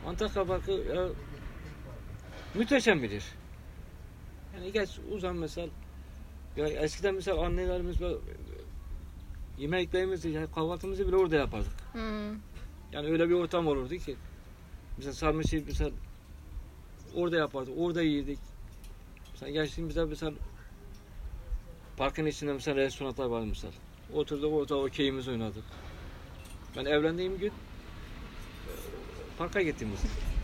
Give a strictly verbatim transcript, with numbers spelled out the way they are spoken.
Antakya Parkı ya, müteşem bilir. Yani geç uzan mesela. Ya eskiden mesela annelerimiz böyle, yemeklerimizi, yani kahvaltımızı bile orada yapardık. Hmm. Yani öyle bir ortam olurdu ki. Mesela sarmışı mesela orada yapardık, orada yiydik. Mesela gençliğimizde mesela parkın içinde mesela restoranlar var mesela. Oturduk orada okeyimizi oynadık. Ben evlendiğim gün parka gittim mesela.